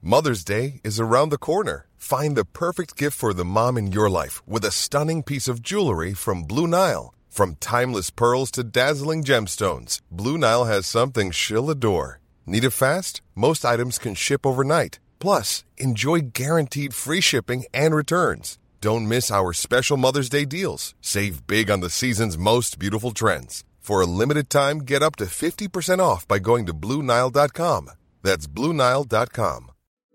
Mother's Day is around the corner. Find the perfect gift for the mom in your life with a stunning piece of jewelry from Blue Nile. From timeless pearls to dazzling gemstones, Blue Nile has something she'll adore. Need it fast? Most items can ship overnight. Plus, enjoy guaranteed free shipping and returns. Don't miss our special Mother's Day deals. Save big on the season's most beautiful trends. For a limited time, get up to 50% off by going to BlueNile.com. That's BlueNile.com.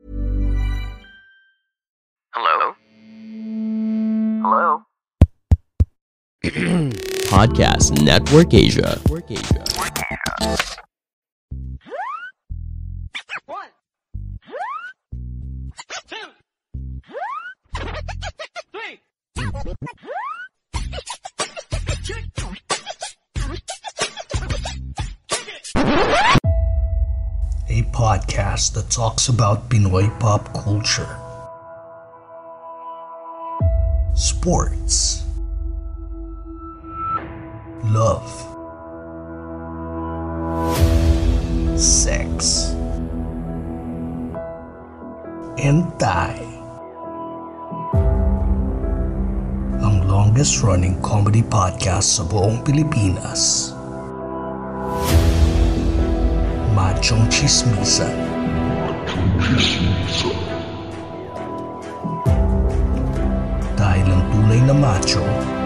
Hello? Hello? Podcast Network Asia. One, two, three. A podcast that talks about Pinoy pop culture, sports, love, sex, and Thai. Ang longest-running comedy podcast sa buong Pilipinas. Machong Chismisan. Dahil ang tunay na macho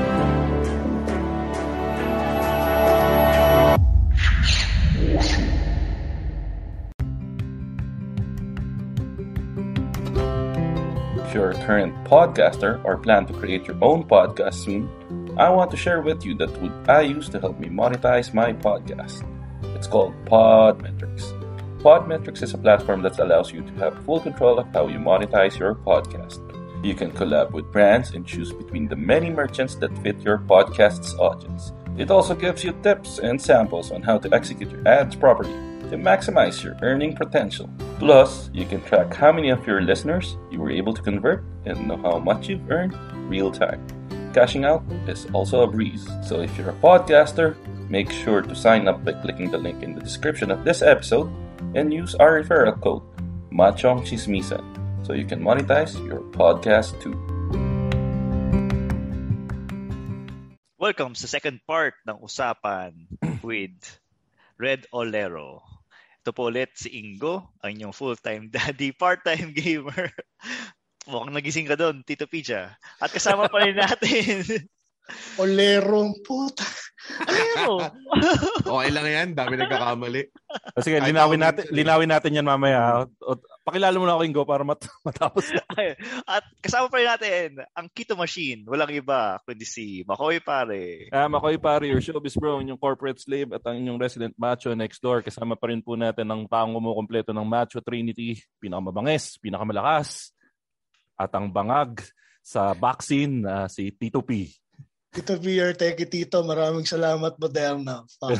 If you're a current podcaster or plan to create your own podcast soon, I want to share with you the tool I use to help me monetize my podcast. It's called Podmetrics. Podmetrics is a platform that allows you to have full control of how you monetize your podcast. You can collab with brands and choose between the many merchants that fit your podcast's audience. It also gives you tips and samples on how to execute your ads properly to maximize your earning potential. Plus, you can track how many of your listeners you were able to convert and know how much you've earned real time. Cashing out is also a breeze. So if you're a podcaster, make sure to sign up by clicking the link in the description of this episode and use our referral code, Machong Chismisan, so you can monetize your podcast too. Welcome sa second part ng usapan with Red Olero. Ito po ulit si Ingo, ang inyong full-time daddy, part-time gamer. Mukhang nagising ka doon, Tito Picha. At kasama pa rin natin. Olero, puta. Olero. Okay lang yan, dami nagkakamali. Sige, linawin natin yan mamaya. Pakilala mo na ako, Ingo, para matapos na. At kasama pa rin natin ang Keto Machine. Walang iba, kundi si Makoy Pare. Makoy Pare, your showbiz bro, yung corporate slave at ang inyong resident macho next door. Kasama pa rin po natin ang taong kumukompleto ng Macho Trinity. Pinakamabangis, pinakamalakas, at ang bangag sa vaccine, si Tito P. Tito P, your teki tito, maraming salamat, Moderna.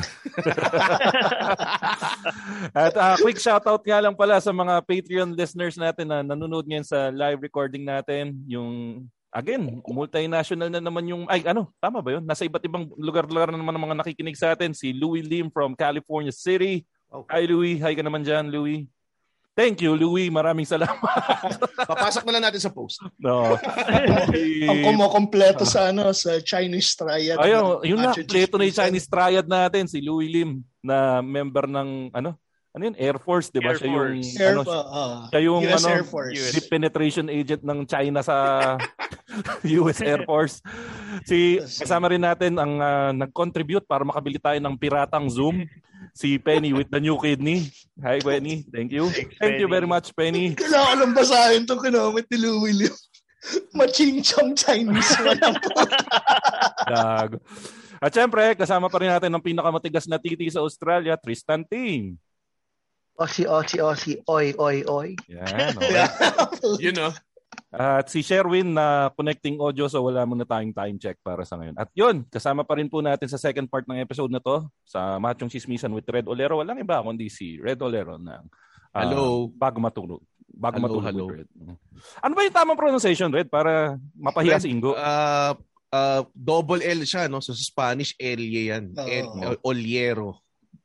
At quick shoutout nga lang pala sa mga Patreon listeners natin na nanonood ngayon sa live recording natin. Yung, again, multinational na naman yung, tama ba yun? Nasa iba't ibang lugar-lugar na naman ang mga nakikinig sa atin. Si Louie Lim from California City. Hi Louie, hi ka naman dyan, Louie. Thank you, Louie. Maraming salamat. Papasok na lang natin sa post. No. Ang kumukompleto sa Chinese Triad. Ayun, yun na, kompleto na yung Chinese Triad natin, si Louie Lim, na member ng, Air Force, di ba? Siya yung, US Air Force. Deep penetration agent ng China sa US Air Force. Kasama rin natin ang nag-contribute para makabili tayo ng piratang Zoom. Si Penny with the new kidney. Hi, Penny. Thank you. Thank you very much, Penny. Kailangan lang basahin itong kinomit ni Louie Lim. Maching-chong Chinese mo lang po. Gago. At syempre, kasama pa rin natin ang pinakamatigas na titi sa Australia, Tristan Ting. Aussie, oy. Yan, okay. You know. At si Sherwin na connecting audio, so wala muna tayong time check para sa ngayon. At yun, kasama pa rin po natin sa second part ng episode na to sa Machong Chismisan with Red Olero. Walang iba kundi si Red Olero ng Hello. Bago matulog. Hello. Red. Ano ba yung tamang pronunciation, Red? Para mapahiya si Ingo. Double L siya, no? So sa Spanish, Elie yan. Oliero.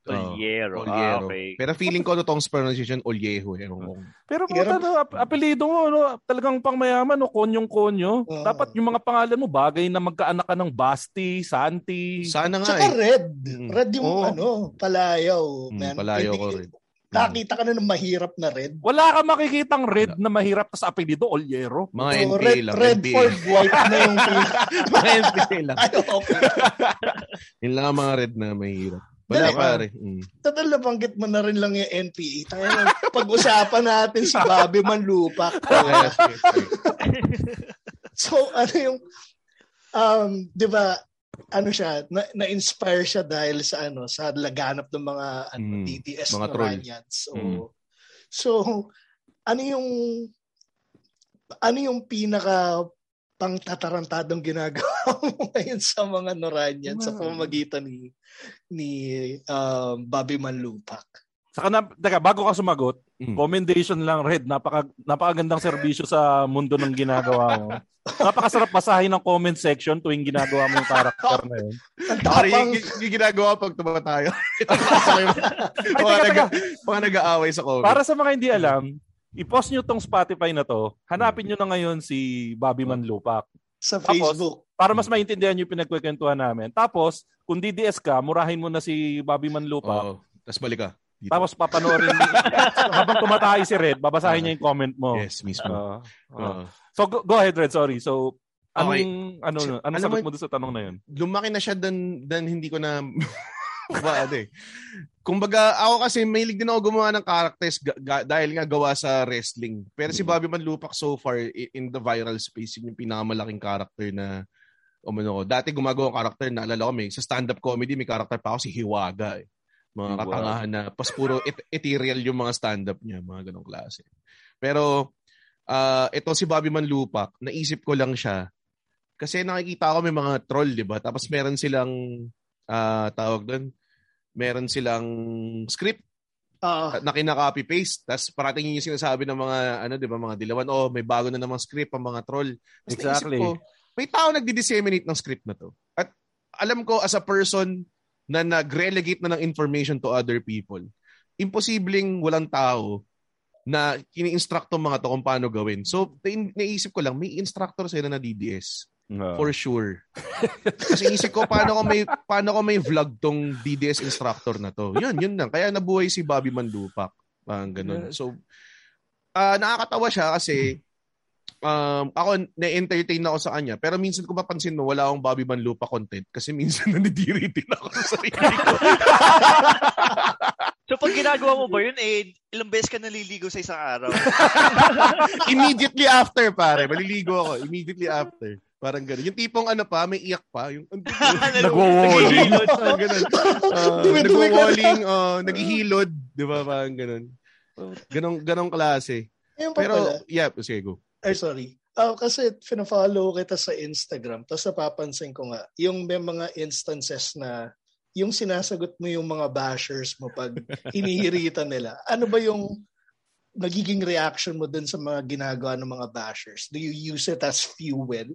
Olyero. Okay. Pero feeling ko tong pronunciation Olyeho. Pero apelido mo, talagang pangmayaman, konyong-konyo. Dapat yung mga pangalan mo, bagay na magkaanak ka ng Basti, Santi. Sana nga Tsaka Red. Red yung palayaw. Palayaw ko rin. Nakita ka na ng mahirap na Red. Wala ka makikitang Red na mahirap tas apelido Olyero. Mga NPA lang. Redford White na yung mga NPA lang. Ay, okay. Yun lang ang mga Red na mahirap. Wala pare. Total nabanggit mo na rin lang yung NPA. Pag-usapan natin si Bobby Manlupak. So, ano yung di ba, siya, na-inspire siya dahil sa sa laganap ng mga DDS mga Noranians. So, ano yung pinaka pangtatarantadong ginagawa mo ngayon sa mga Noranians sa pamamagitan ni Bobby Manlupak? Saka bago ka sumagot, commendation lang, Red. Napakagandang serbisyo sa mundo ng ginagawa mo. Napakasarap basahin ng comment section tuwing ginagawa mo yung character na yun. Yung ginagawa pag tumatayo. Mga nag-aaway sa comment. Para sa mga hindi alam, i-post nyo tong Spotify na to, hanapin nyo na ngayon si Bobby Manlupak. Sa Facebook. Tapos, para mas maintindihan yung pinagkwentuhan namin. Tapos, kung DDS ka, murahin mo na si Bobby Manlupak. Tapos balik ka. Dito. Tapos papanoorin mo. Habang tumatahay si Red, babasahin niya yung comment mo. Yes, mismo. So, go ahead, Red. Sorry. So, anong sagot mo doon sa tanong na yun? Lumaki na siya dan hindi ko na... Kumbaga, ako kasi mahilig din ako gumawa ng characters dahil nga gawa sa wrestling. Pero si Bobby Manlupak so far in the viral space, yun yung pinakamalaking character na dati gumagawa ng character, naalala ko sa stand-up comedy, may character pa ako si Hiwaga. Mga katangahan na pas puro ethereal yung mga stand-up niya, mga ganong klase. Pero ito si Bobby Manlupak, naisip ko lang siya kasi nakikita ko may mga troll, di ba? Tapos meron silang tawag doon, meron silang script na kinaka-copy paste. Tapos parating yung sinasabi ng mga di ba, mga dilawan, may bago na namang script ang mga troll. Tapos exactly. Ko, may tao nagdi-disseminate ng script na to. At alam ko as a person na nag-relegate na ng information to other people, imposibleng walang tao na kini-instruct tong mga to kung paano gawin. So, naisip ko lang, may instructor sila na DDS. For sure. Kasi isip ko, paano ko may vlog tong DDS instructor na to. Yun lang. Kaya nabuhay si Bobby Manlupak. Ganun. So, nakakatawa siya kasi ako, na-entertain ako sa kanya. Pero minsan kung mapansin mo, wala akong Bobby Manlupak content kasi minsan nanidiri din ako sa sarili ko. So pag ginagawa mo ba yun, ilang beses ka naliligo sa isang araw? Immediately after, pare. Maliligo ako. Immediately after. Parang gano'n. Yung tipong may iyak pa. Yung nagwo-walling. Nagwo-walling, naghihilod. Di ba? Parang gano'n. Ganong klase. Pero, sige, go. Ay, sorry. Kasi fina-follow kita sa Instagram, tapos napapansin ko nga, yung may mga instances na yung sinasagot mo yung mga bashers mo pag hinihiritan nila. Ano ba yung nagiging reaction mo dun sa mga ginagawa ng mga bashers? Do you use it as fuel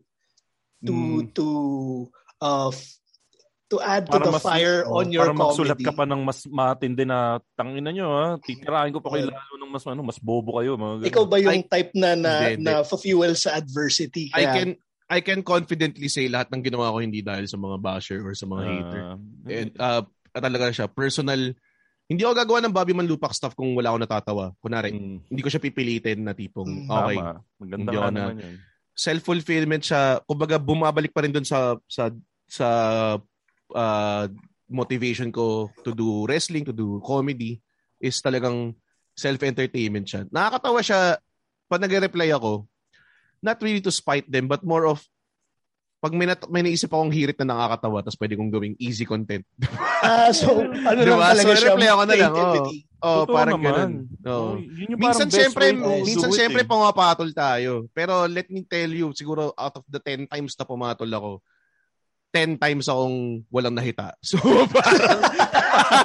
to add to the fire on your comedy? Para magsulat ka pa ng mas matindi na tangina nyo, titirahin ko pa kayo lalo ng mas bobo kayo. Ikaw ba yung type na fuel sa adversity? Kaya... I can confidently say lahat ng ginawa ko hindi dahil sa mga basher or sa mga hater. And talaga siya, personal. Hindi ako gagawa ng Bobby Manlupak stuff kung wala ako natatawa. Kunwari, hindi ko siya pipilitin na tipong, okay. Maganda nga naman yun. Self-fulfillment siya. Kumbaga, bumabalik pa rin dun sa motivation ko to do wrestling, to do comedy, is talagang self-entertainment siya. Nakakatawa siya, pag nag-reply ako, not really to spite them, but more of, pag may naisip akong hirit na nakakatawa, tapos pwede kong gawing easy content. So, ano diba? Lang talaga siya? Reply ako na lang. Parang ganun. Minsan siyempre pumapatol tayo. Pero let me tell you, siguro out of the 10 times na pumatol ako, 10 times akong walang nahita.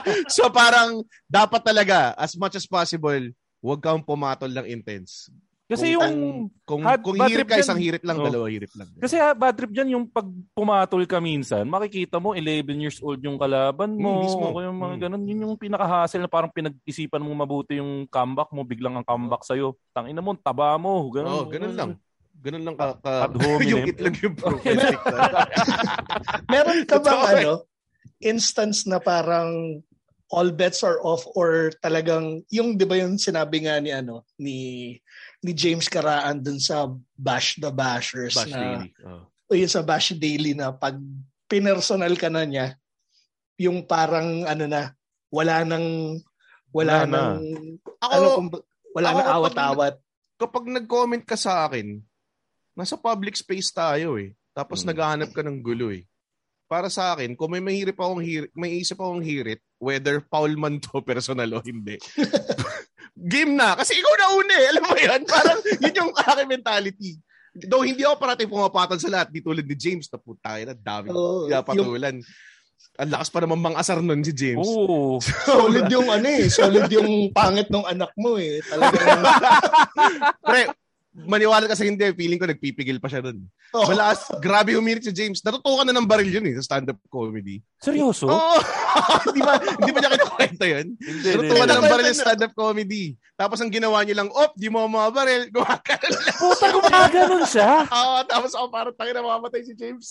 So parang dapat talaga, as much as possible, huwag kang pumatol ng intense. Kasi kung hirit ka, isang hirit lang, dalawa hirit lang. Kasi bad trip dyan, yung pag pumatol ka minsan, makikita mo 11 years old yung kalaban mo. Mismo. O yung mga ganun. Yun yung pinaka-hassle na parang pinag-isipan mo mabuti yung comeback mo, biglang ang comeback sa'yo. Tangina mo, taba mo. Ganun, ganun lang. Ganun lang yung itlog yung prophetic. Meron ka bang instance na parang all bets are off or talagang yung 'di ba yung sinabi nga ni James Caraan dun sa Bash the Bashers o yung sa Bash Daily na pag pinersonal ka na niya yung parang wala nang awat-awat. Kapag nag-comment ka sa akin, nasa public space tayo tapos naghahanap ka ng gulo Para sa akin, kung may isip akong hirit, whether foul man to, personal o hindi. Game na. Kasi ikaw na una Alam mo yan? Parang yun yung aking mentality. Though hindi ako parating pumapatan sa lahat. Di tulad ni James na putay na dami patulan. Ang lakas pa naman mang-asar nun si James. Oh. Solid yung solid yung pangit ng anak mo Talagang Pre, maniwala ka sa hindi, feeling ko nagpipigil pa siya doon. Malakas, grabe humirit si James. Natutukan na ng baril yun sa stand-up comedy. Seryoso? Hindi ba niya kinukwento yun? Natutukan na ng baril sa stand-up comedy. Tapos ang ginawa niya lang, di mo mabaril, gumagano lang. Puta, gumagano siya? Tapos ako parang tangin na mamamatay si James.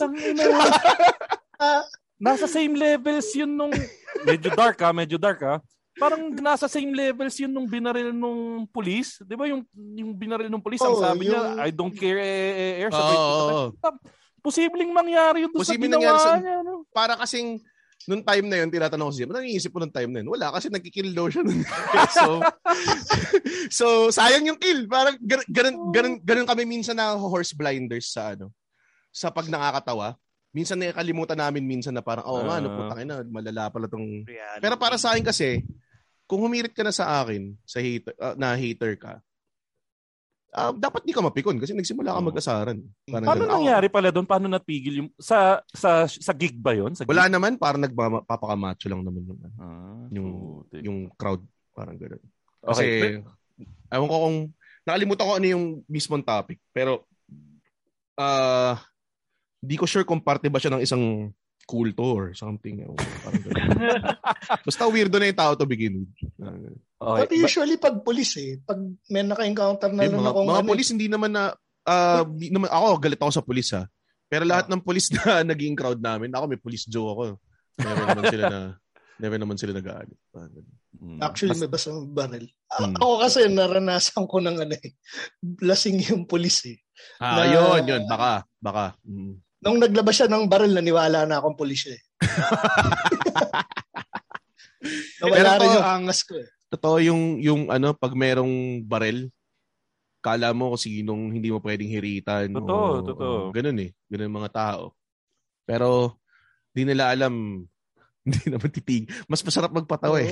Nasa same levels yun nung... Medyo dark ha? Parang nasa same levels yun nung binaril nung police. Di ba yung binaril nung police, ang sabi niya, I don't care air. Posibleng mangyari yun doon sa ginawa niya. Para kasing, nung time na yun, tinatanong ko siya, ano naiisip mo nung time na yun? Wala, kasi nagkikill daw siya nun. so, sayang yung kill. Parang ganun kami minsan na horse blinders sa pag nakakatawa. Minsan nakakalimutan namin na parang, putang ina, malala pala tong... Pero para sa akin kasi, kung humirit ka na sa akin, sa hater ka, dapat di ka mapikon kasi nagsimula ka mag-asaran. Paano nangyari pala doon? Paano napigil yung... Sa gig ba yun? Wala naman, parang nagpapakamacho lang naman yung crowd. Parang gano'n. Kasi, ewan ko kung... Nakalimutan ko ano yung mismong topic. Pero, di ko sure kung parte ba siya ng isang kulto or something. Basta weirdo na yung tao to begin with. But usually pag police pag may naka-encounter na lang akong mga police hindi naman na ako galit ako sa police pero lahat ng police na naging crowd namin, ako may police joke ako. Never naman sila nag-aalit. Actually may basang baril. Ako kasi naranasan ko ng lasing yung police yun baka. Nung naglabas siya ng baril, naniwala na akong pulis Nawala rin yung angas ko Totoo yung pag merong baril, kala mo kung sinong hindi mo pwedeng hiritan. Totoo. Ganun Ganun mga tao. Pero, di nila alam, hindi naman titig. Mas masarap magpatawa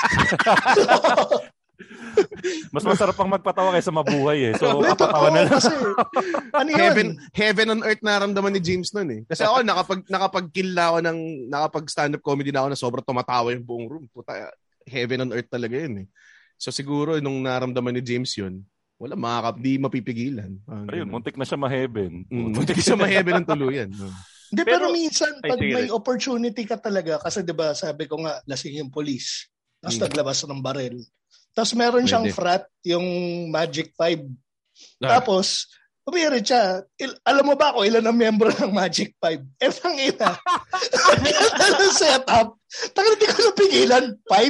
Mas masarap pang magpatawa kaysa mabuhay So, papatawa na lang. Kasi, heaven on earth naramdaman ni James nun Kasi ako, nakapag-kill na ako nakapag stand-up comedy na ako na sobrang tumatawa yung buong room. Puta, heaven on earth talaga yun So, siguro, nung naramdaman ni James yun, wala, di mapipigilan. Ayun, muntik na siya ma-heaven. Muntik siya ma-heaven ng tuluyan. Hindi, pero minsan, pag may opportunity ka talaga, kasi diba, sabi ko nga, lasing yung police, tapos naglabas ng baril. Tapos meron siyang frat, yung Magic 5. Tapos, umirit siya. Alam mo ba ako, ilan ang member ng Magic 5? Tangina. Anong setup? Tangina, di ko napigilan.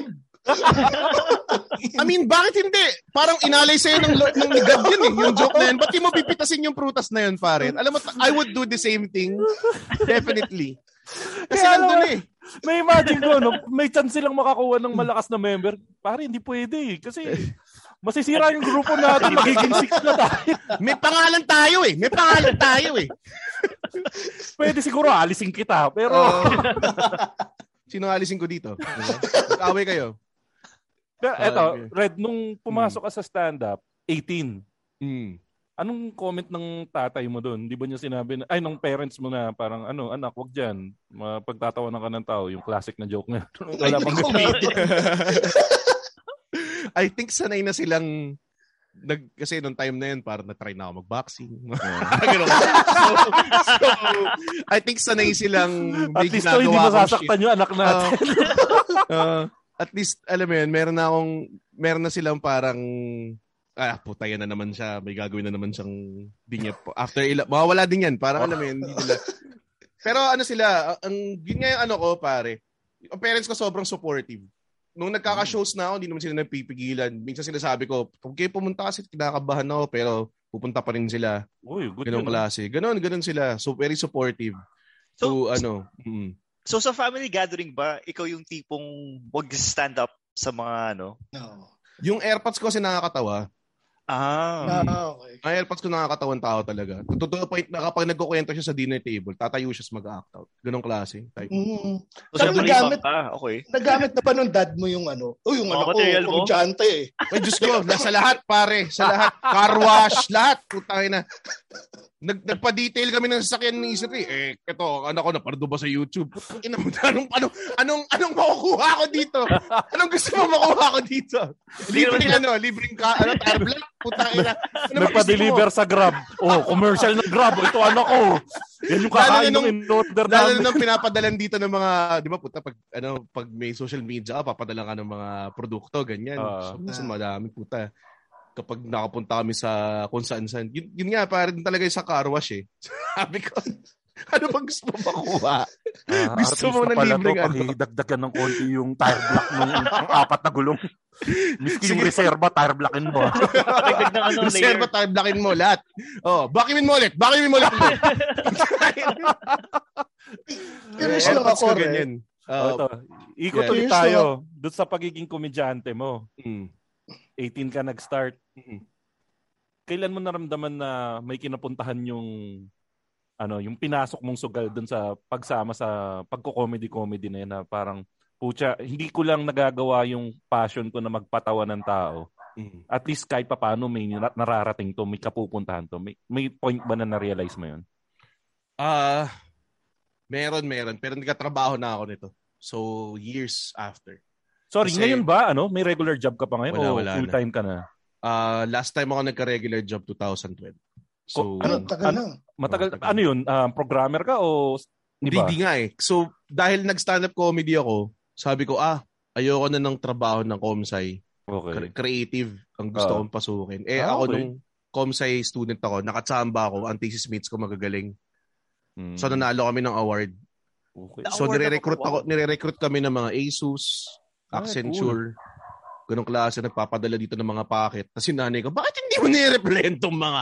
5? I mean, bakit hindi? Parang inalay sa'yo ng God yun yung joke na yun. Ba't di mo pipitasin yung prutas na yun, pare? Alam mo, I would do the same thing. Definitely. Kasi nandun May imagine ko, may chance silang makakuha ng malakas na member. Pare, hindi pwede Kasi masisira yung grupo natin. Magiging 6 na tayo. May pangalan tayo May pangalan tayo Pwede siguro alisin kita. Pero... Sino alisin ko dito? Mag-away kayo. Pero eto, Red, nung pumasok ka sa stand-up, 18. Anong comment ng tatay mo doon? Di ba niya sinabi na, ng parents mo na parang anak, wag dyan. Pagtatawanan ka ng tao, yung classic na joke na. I think sanay na silang kasi nung time na yun, parang na-try na ako mag-boxing. so, I think sanay silang at least hindi masasaktan yung anak natin. At least, alam mo yun, meron na silang parang, puta yan na naman siya, may gagawin na naman siyang after mawawala din yan, parang alam mo yun, hindi nila. Pero sila, yun nga yung ko, pare, ang parents ko sobrang supportive. Nung nagkaka-shows na ako, hindi naman sila nagpipigilan. Minsan sinasabi ko, kung kayo pumunta kasi kinakabahan ako, pero pupunta pa rin sila. Uy, good ganun klase. Ganon sila. So, very supportive. So sa family gathering ba, ikaw yung tipong wag stand up sa mga No. Yung AirPods ko kasi nakakatawa. Okay. Ang AirPods ko nakakatawan tao talaga. Totoo point na kapag nagkukwento siya sa dinner table, tatayo siya sa mag-act out. Ganong klase. So, nagamit na ba nung dad mo yung yung komedyante eh. Ay, Diyos ko, sa lahat pare. Sa lahat. Car wash, lahat. Putangin na. Nagpa-detail kami ng sasakyan ni Isip eh. Ito, anak ko, napardo ba sa YouTube? Anong makukuha ko dito? Anong gusto mo makuha ko dito? Libreng tire black, putangin na. Nagpa-deliver sa Grab. Commercial na Grab. Ito anak ko. Yan yung kakain ng in-order namin. Lalo nung pinapadalan dito ng mga, di ba puta, pag may social media ka, papadalan ka ng mga produkto, ganyan. So, madami puta. Kapag nakapunta kami sa kung saan-saan. Yun nga, parang talaga yung sa car wash eh. Sabi ko, ano bang gusto mo makuha? Gusto mo na libreng Pag-dagdagan ng konti yung tire block ng 4 na gulong. Miski yung reserva, tire blockin mo. Reserva, tire blockin mo lahat. Bakimin mo ulit. Curious lang ako rin. Ikot ulit tayo doon sa pagiging komedyante mo. 18 ka nag-start. Kailan mo naramdaman na may kinapuntahan yung pinasok mong sugal dun sa pagsama sa pagko-comedy na yan na parang pucha, hindi ko lang nagagawa yung passion ko na magpatawa ng tao. At least kahit papaano may nararating to, may kapupuntahan to. May point ba na na-realize mo yun? Meron. Pero nagkatrabaho na ako nito. So, years after. Sorry, kasi, ngayon ba? May regular job ka pa ngayon? Wala full-time ka na? Last time ako nagka-regular job, 2012. So, matagal. Ano yun? Programmer ka o iba? Hindi nga eh. So, dahil nag-stand-up comedy ako, sabi ko, ayoko na ng trabaho ng Comsci. Okay. Creative ang gusto kong pasukin. Ako nung Comsci student ako, nakatsamba ako, ang thesis mates ko magagaling. So, nanalo kami ng award. Okay. So, nire-recruit kami ng mga ASUS, Accenture, ganong klase, nagpapadala dito ng mga packet. Tapos yung nanay ko, bakit hindi mo nire-replyan itong mga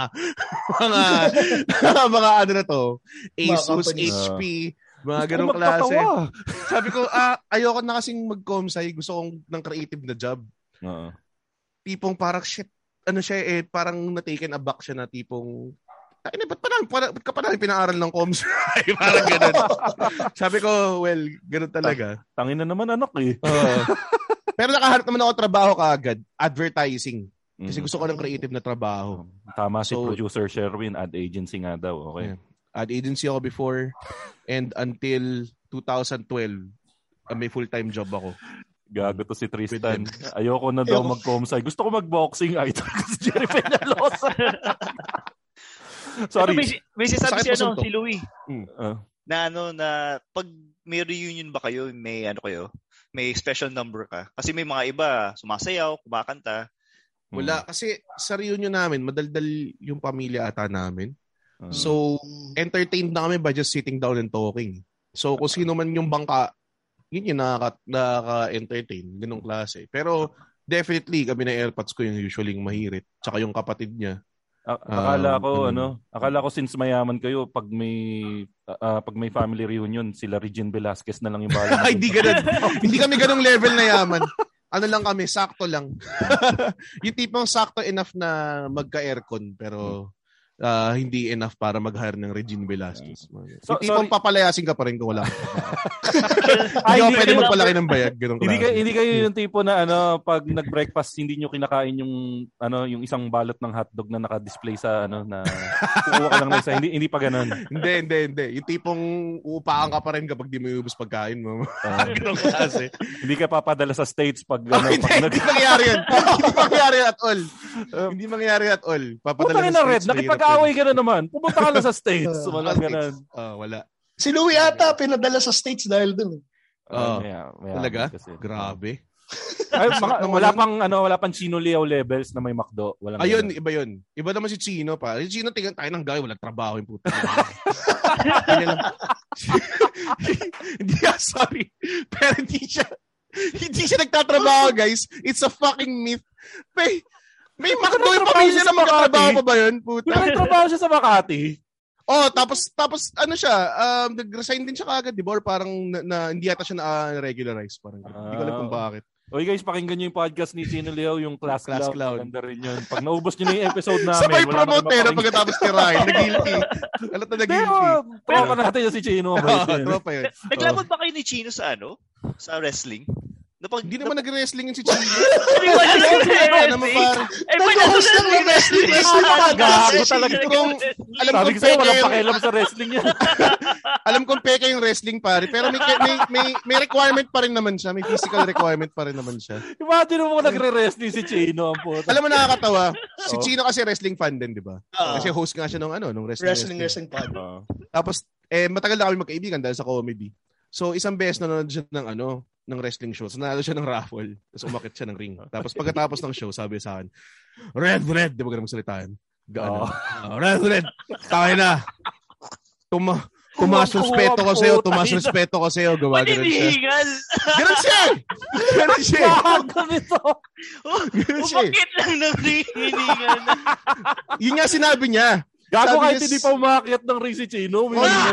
ASUS, HP, mga ganong klase. Sabi ko, ayoko na kasing mag-comsci, gusto kong ng creative na job. Tipong parang shit, parang na-taken aback siya na tipong, ba't ka pa namin pinaaral ng comms? Parang ganun. Sabi ko, well, ganun talaga. Tangin na naman anak eh. Pero nakahanap naman ako trabaho kaagad. Advertising. Kasi gusto ko ng creative na trabaho. Tama si producer Sherwin, ad agency nga daw. Okay. Yeah. Ad agency ako before. And until 2012, may full-time job ako. Gago to si Tristan. Ayoko na daw mag-comsci. Gusto ko mag-boxing. Ay, ito si Jerry Peñalosa. Sorry. May sinasabi si Louie. Na pag may reunion ba kayo, may may special number ka? Kasi may mga iba, sumasayaw, kumakanta. Wala. Kasi sa reunion namin, madaldal yung pamilya ata namin. So, entertained na kami by just sitting down and talking. So, kung sino man yung bangka, yun yung nakaka-entertain. Ganong klase. Pero, definitely, kami na AirPods ko yung usually mahirit. Tsaka yung kapatid niya. Akala ko since mayaman kayo, pag may family reunion, sila Regine Velasquez na lang yung bahala. Hindi ganun. Hindi kami ganung level na yaman. Ano lang kami, sakto lang. Yung tipong sakto enough na magka-aircon, pero hindi enough para mag-hire ng Regine Velasquez. So, tipong papalayasin ka pa rin kung wala ka. Hindi ka pwede magpalaki ng bayag. Hindi kayo yung tipo na pag nag-breakfast hindi nyo kinakain yung yung isang balot ng hotdog na naka-display sa na kukuha ka lang na isa. Hindi pa ganun. Hindi. Yung tipong uupakan ka pa rin kapag di mo iubos pagkain mo. Ganun kasi. Hindi ka papadala sa States pag hindi mangyayari yan. Hindi mangyayari at all. Hindi mangyayari at all. Papadala sa States. Nakipag-away ka na naman. Pumunta ka na sa States. Walang ganun. Wala. Si Louie ata pinadala sa States dahil dun. Talaga? Grabe. Ay, wala pang Chino Leo levels na may McDo. Ayun, iba yun. Iba naman si Chino pa. Si Chino, tingnan tayo ng guy, walang trabaho yung puta. Hindi, sorry. Pero hindi siya nagtatrabaho, guys. It's a fucking myth. May McDo yung pamilya na magkatrabaho pa ba yun, puta? Nagtrabaho siya sa Makati. Tapos ano siya, nag-resign din siya kaagad, di ba? Or parang hindi yata siya na-regularize. Parang hindi ko alam kung bakit. Okay guys, pakinggan nyo yung podcast ni Chino Leo, yung Class Cloud. Ganda rin yun. Pag naubos nyo na yung episode namin, sabay promote pero pagkatapos tirahin, na-guilty. Alam na guilty. Tropa natin yung si Chino. Tropa yun. Naglabot ba kayo ni Chino sa sa wrestling? Hindi naman nag-wrestling yun si Chino. Hindi ba nag-wrestling? Nag-host lang ng wrestling. Gago talaga. Alam ko sa'yo, walang pakialam sa wrestling yan. Alam kong peke yung wrestling, pare. Pero may requirement pa rin naman siya. May physical requirement pa rin naman siya. Imagine mo nagre-wrestling si Chino. Alam mo, nakakatawa. Si Chino kasi wrestling fan din, di ba? Kasi host nga siya nung wrestling fan. Tapos, matagal na kami magkaibigan dahil sa comedy. So, isang beses nanonood siya ng wrestling show. So, nanalo siya ng raffle. Tapos umakit siya ng ring. Tapos pagkatapos ng show, sabi sa akin, Red, di ba ganun magsalitaan? Red, tayo na. Tumas respeto ko sa'yo. Gawa ganun siya. Ganun siya! Umakit lang ng hinihingal. Yun nga sinabi niya. Gago kahit hindi pa umakit ng ring si Chino.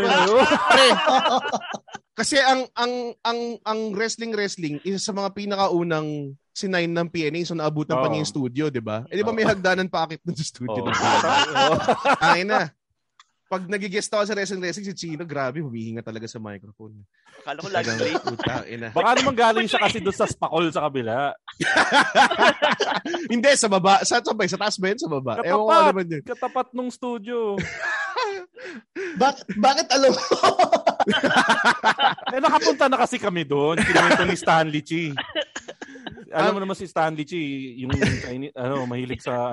Kasi ang wrestling isa sa mga pinakaunang sinign ng PNA, so naabutan pa niya yung studio, di ba? Di ba may hagdanan pa akit dun sa studio? Ay na. Pag nagigest ako sa wrestling, si Chino, grabe, humihinga talaga sa microphone. Akala ko lagi late. Baka naman galing siya kasi doon sa spakol sa kabila. Hindi, sa baba. Sa taas ba yun? Sa baba. Katapat nung studio. Bakit alam mo? Nakapunta na kasi kami doon. Kinuwento ni Stanley Chi. Alam mo naman si Stanley Chi, yung mahilig sa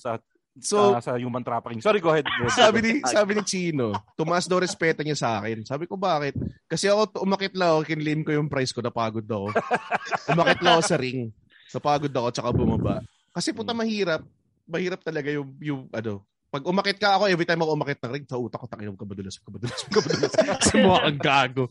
sa human trafficking. Sorry, go ahead. Sabi ni Chino, tumaas daw respeto niya sa akin. Sabi ko, bakit? Kasi umakit lang ako, kinlaim ko yung price ko, napagod ako. Umakit lang ako sa ring. Napagod ako, tsaka bumaba. Kasi puta mahirap talaga yung pag umakit ka ako, every time ako umakit ng ring, sa utak ko, takinom ka badulas. Kasi mukha kang gago.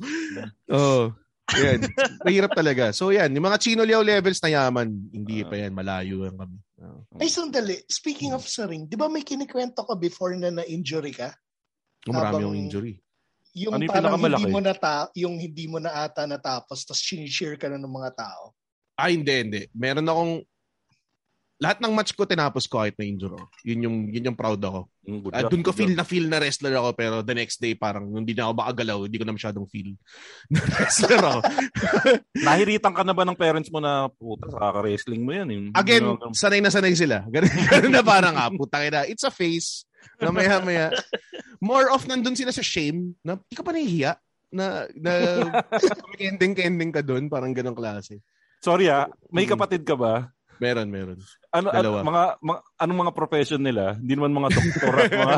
Yan. Mahirap talaga. So yan, yung mga Chino Leo levels na yaman, hindi pa yan, malayo yan kami. Ay, sandali. Speaking of sa ring, di ba may kinikwento ka before na na-injury ka? Marami yung injury. Yung parang hindi mo na ata natapos, tapos sinishare ka na ng mga tao. Hindi. Meron akong lahat ng match ko tinapos ko kahit na injury. Yun yung proud ako. Doon ko feel na wrestler ako, pero the next day parang hindi na ako makagalaw, hindi ko na masyadong feel na wrestler ako. Nahiritan ka na ba ng parents mo na puta, kaka-wrestling mo yan? Again, sanay na sanay sila. Ganun na parang puta kaya it's a phase na maya. More of nandun sila sa shame na di ka pa nahihiya na ending ka dun, parang ganong klase. Sorry may kapatid ka ba? Meron. Anong mga profession nila? Hindi naman mga doktor at mga...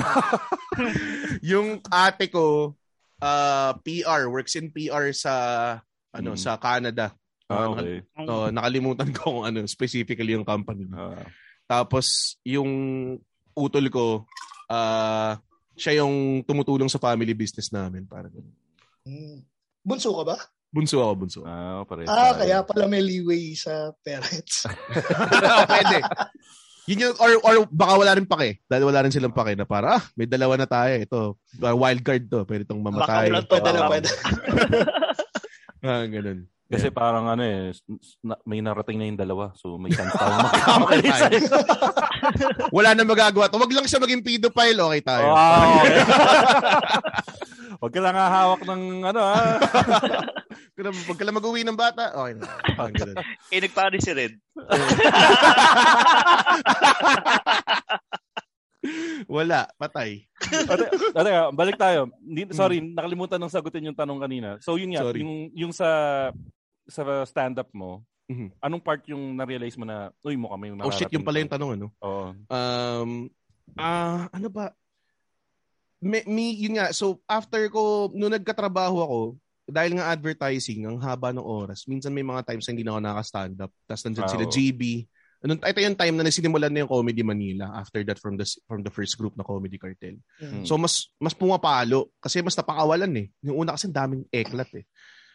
Yung ate ko, PR, works in PR sa sa Canada. Okay. Nakalimutan ko kung specifically yung company. Tapos yung utol ko, siya yung tumutulong sa family business namin. Parang Bunso ka ba? Bunso ako. Kaya pala may leeway sa parents. Pwede. Yun yung, or baka wala rin pake. Dahil wala rin silang pake na para, may dalawa na tayo. Ito, wild card to. Pwede itong mamatay. Pwede. Ganun. Kasi parang may narating na yung dalawa. So may chance tayo magkamali sa'yo. Wala na magagawa. Wag lang siya maging pedophile, okay tayo. Wow. Wag ka lang hahawak ng Wag ka lang mag-uwi ng bata. Okay na. Nagpari si Red. Wala, patay. Balik tayo. Sorry, nakalimutan ng sagutin yung tanong kanina. So yun nga, yung sa stand-up mo, anong part yung na-realize mo na, mukha may mararating? Oh shit, yung pala yung tanong, ano? Oo. Ano ba? Yun nga, so after ko, nung nagkatrabaho ako, dahil nga advertising, ang haba ng oras, minsan may mga times na hindi na ako naka-stand up. Tapos nandyan sila GB. Ito yung time na nagsinimulan na yung Comedy Manila after that from the first group na Comedy Cartel. So mas pumapalo kasi mas napakawalan eh. Yung una kasi daming eklat eh.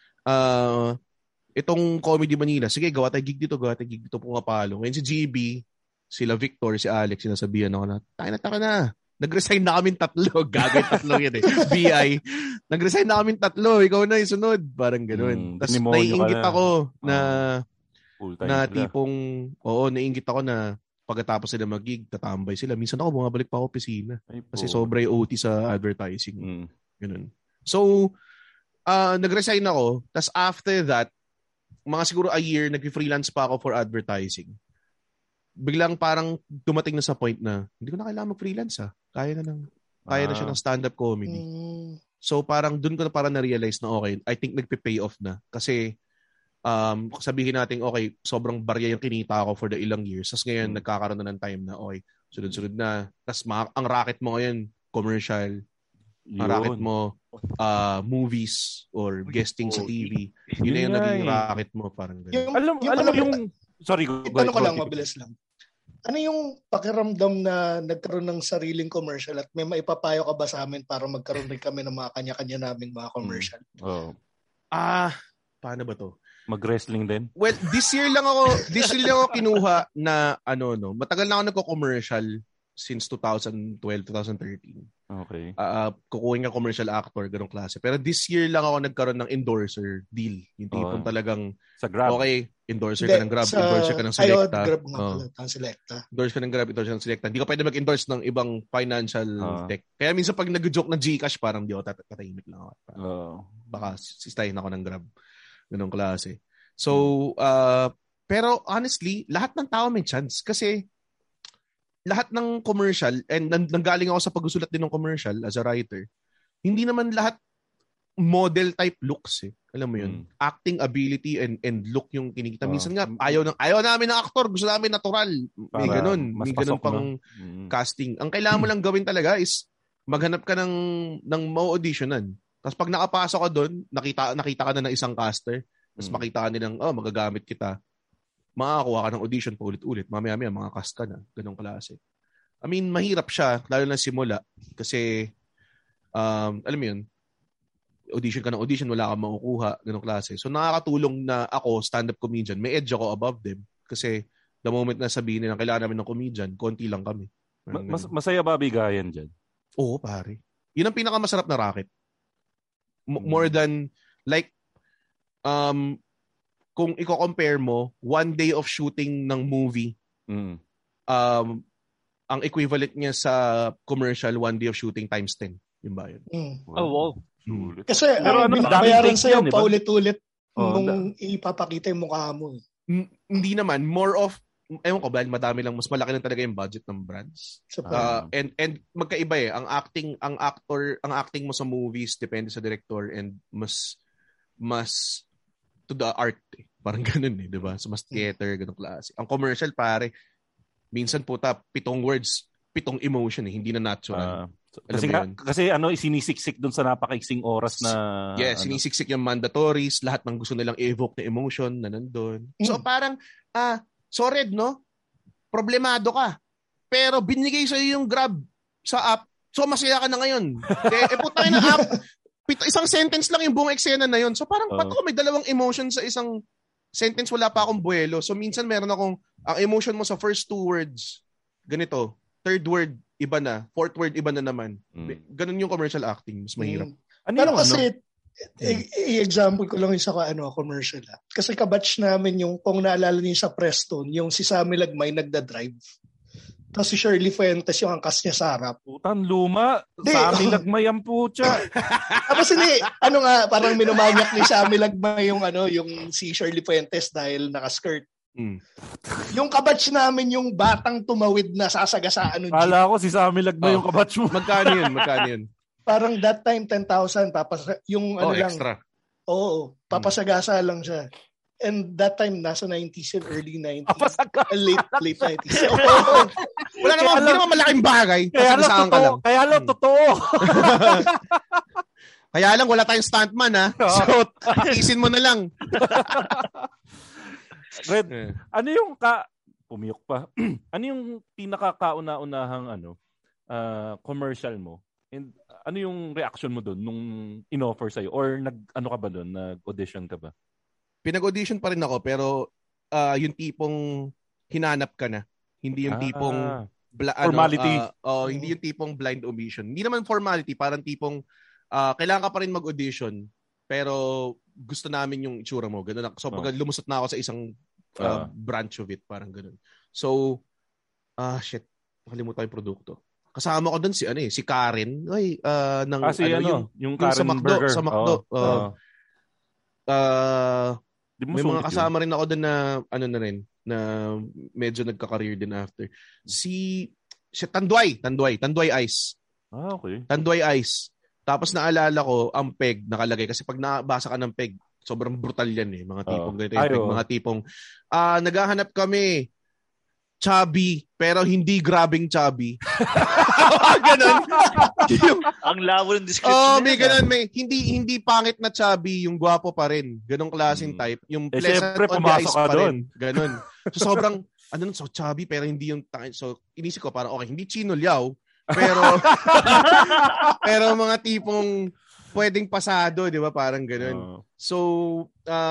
Itong Comedy Manila, sige gawa tayo gig dito, pumapalo. Ngayon si GB, sila Victor, si Alex, sinasabihan ako na, taka na. Nag-resign na kaming 3. Gagay 3 yan eh. BI. Nag-resign na kaming 3. Ikaw na yung sunod. Parang gano'n. Tapos naiingit ako na tipong, naiingit ako na pagkatapos sila mag-gig, tatambay sila. Minsan ako bumabalik pa ako opisina. Kasi sobra yung OT sa advertising. Ganun. So, nag-resign ako. Tapos after that, mga siguro a year, nag-freelance pa ako for advertising. Biglang parang dumating na sa point na, hindi ko na kailangan mag-freelance Kaya na siya ng stand-up comedy. So parang dun ko na parang na-realize na okay, I think nagpe-pay off na. Kasi, sabihin natin, okay, sobrang barya yung kinita ko for the ilang years. Tapos ngayon, nagkakaroon na ng time na, okay, sunod-sunod na. Tapos ang racket mo ngayon, commercial. Ang racket mo, movies or guesting sa TV. Yun na yung naging racket mo. Parang ganun. Alam yung... Sorry, go ahead. Ko lang, mabilis lang. Ano yung pakiramdam na nagkaroon ng sariling commercial at may maipapayo ka ba sa amin para magkaroon rin kami ng mga kanya-kanya naming mga commercial? Paano ba to? Mag-wrestling din? Well, this year lang ako kinuha na matagal na ako nagko-commercial since 2012, 2013. Okay. Kukuhin nga commercial actor, ganong klase. Pero this year lang ako nagkaroon ng endorser deal. Yung tipong talagang, sa Grab. Okay, endorser ka ng Grab, endorser ka ng Selecta. Grab nga pala, Selecta. Endorser ka ng Grab, endorser ka ng Selecta. Hindi ka pwede mag-endorse ng ibang financial tech. Kaya minsan pag nag-joke ng Gcash, parang di ako tatahimik lang ako. Baka sistahin ako ng Grab. Ganong klase. So, pero honestly, lahat ng tao may chance. Kasi, lahat ng commercial, and nanggaling ako sa pagsusulat din ng commercial as a writer, hindi naman lahat model type looks eh. Alam mo yun? Acting ability and look yung kinikita. Minsan nga, ayaw namin ng actor. Gusto namin natural. May ganun. May ganun pang casting. Ang kailangan mo lang gawin talaga is maghanap ka ng mau-auditionan. Tapos pag nakapasok ka doon, nakita ka na ng isang caster, tapos makita ka nilang, magagamit kita. Makakuha ka ng audition pa ulit-ulit. Mamaya-maya, mga cast ka na. Ganong klase. I mean, mahirap siya, lalo na simula. Kasi, alam mo yun, audition ka ng audition, wala kang makukuha. Ganong klase. So, nakakatulong na ako, stand-up comedian, may edge ako above them. Kasi, the moment na sabihin nila, kailangan namin ng comedian, konti lang kami. Masaya ba bigayan dyan? Oo, pare. Yun ang pinakamasarap na racket. More than, like, kung i-compare mo, 1 day of shooting ng movie, ang equivalent niya sa commercial, 1 day of shooting times 10. Yung ba yun? Wow. Kasi bayaran sa'yo paulit-ulit nung ipapakita yung mukha mo. Hindi naman. More of, ewan ko ba, madami lang, mas malaki lang talaga yung budget ng brands. And magkaiba eh. Ang acting mo sa movies depende sa director and mas to the art eh. Parang ganun eh, di ba? So mas theater, ganung klase. Ang commercial pare, minsan 7 words, 7 emotion eh, hindi na natural. Kasi sinisiksik dun sa napakaiksing oras na... Yes, sinisiksik yung mandatories, lahat ng gusto nilang i-evoke na emotion na nandun. So parang, sorry, no? Problemado ka. Pero binigay sa'yo yung Grab sa app, so masaya ka na ngayon. Putang na app, isang sentence lang yung buong eksena na yun. So parang ba't ko may 2 emotion sa isang sentence, wala pa akong buwelo. So minsan meron akong, ang emotion mo sa first 2 words, ganito. 3rd word, iba na. 4th word, iba na naman. Ganun yung commercial acting. Mas mahirap. Pero kasi, I-example ko lang yung sa commercial. Kasi kabatch namin yung, kung naalala niyo sa Preston, yung si Sammy Lagmay nagda-drive. Tapos si Shirley Fuentes yung angkas niya sa harap. Putan, luma. Sammy Lagmay ang putya. Tapos parang minumanyak ni Sammy Lagmay yung yung si Shirley Fuentes dahil naka-skirt. Yung kabatch namin yung batang tumawid na sasagasaan ng jeep. Kala ko si Sammy Lagmay yung kabatch mo. Magkano yun? Parang that time 10,000 yung extra. Lang. Oo, papasagasa lang siya. And that time nasa 90s and early 90s. Late 90s. Wala naman, hindi naman malaking bagay. Kaya lang totoo. Kaya lang wala tayong stuntman ha. So, isin mo na lang. Red, ano yung pumiyok pa. Ano yung pinakakauna-unahang commercial mo? And ano yung reaction mo doon nung in-offer sa'yo? Or ka ba doon? Nag-audition ka ba? Pinag-audition pa rin ako pero yung tipong hinanap ka na. Hindi yung tipong formality. Hindi yung tipong blind audition. Hindi naman formality, parang tipong kailangan ka pa rin mag-audition pero gusto namin yung itsura mo. Ganun. So pag lumusot na ako sa isang branch of it, parang ganun. So, nakalimutan yung produkto. Kasama ko doon si Karen. Yung Karen sa McDo, Burger. Sa McDo. May mga kasama rin ako doon na na rin na medyo nagka-career din after. Si Tanduay Ice. Okay. Tanduay Ice. Tapos naalala ko ang peg nakalagay kasi pag nabasa ka ng peg, sobrang brutal yan mga tipong ganito yung peg, mga tipong naghahanap kami chubby, pero hindi grabing chubby. Ganon. Ang labo ng description. May ganon. Hindi pangit na chubby, yung gwapo pa rin. Ganong klaseng type. Yung pleasant on the eyes pa rin. Ganon. So sobrang, so chubby, pero hindi yung, so inisip ko parang, okay, hindi Chino Liao, pero mga tipong pwedeng pasado, di ba? Parang ganon. So,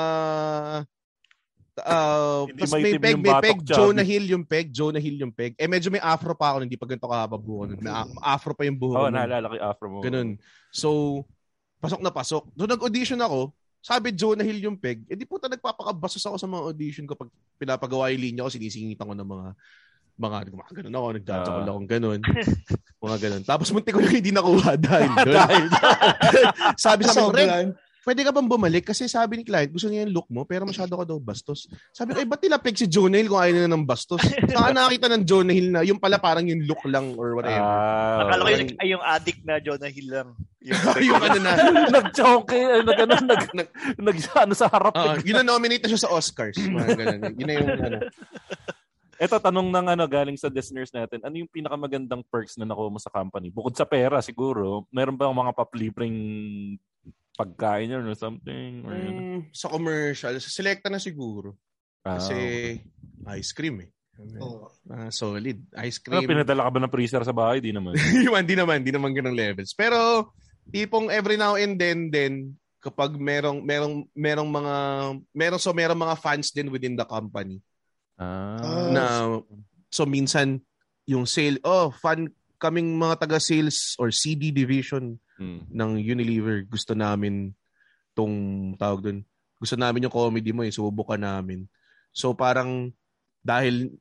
tapos may peg, Jonah Hill yung peg. Medyo may afro pa ako, hindi pa ganito kahaba buhok. May afro pa yung buhok. Naalala ko yung afro mo. Ganun. So, pasok na pasok. So, nag-audition ako. Sabi Jonah Hill yung peg. Di po nagpapakabasos ako sa mga audition ko pag pinapagawa yung linya ko, sinisingitan ko ng mga ganun ako, nagjajakol akong ganun. Mga ganun. Tapos munti ko lang hindi nakuha dahil doon. Sabi sa akin, pwede ka bang bumalik? Kasi sabi ni client, gusto niya yung look mo, pero masyado ka daw bastos. Sabi ko, ba't nila peg si Jonah Hill kung ayaw na ng bastos? Saan nakakita ng Jonah Hill na, yung pala parang yung look lang or whatever. Akala ko yung addict na Jonah Hill lang. Yung na. Nag-choke, sa harap. Gina-nominate na siya sa Oscars. Ganun. Yun na yung Ito, tanong ng galing sa listeners natin, ano yung pinakamagandang perks na nakuha mo sa company? Bukod sa pera, siguro, meron ba mga paplibreng pagkain or something? Or sa commercial, sa Selecta na siguro. Kasi ice cream solid. Ice cream. Pinadala ka ba ng freezer sa bahay? Di naman. Di naman ganang levels. Pero, tipong every now and then, kapag merong mga fans din within the company. So minsan yung sale, fan kaming mga taga-sales or CD division ng Unilever, gusto namin tong tawag doon. Gusto namin yung comedy mo, subukan namin. So parang dahil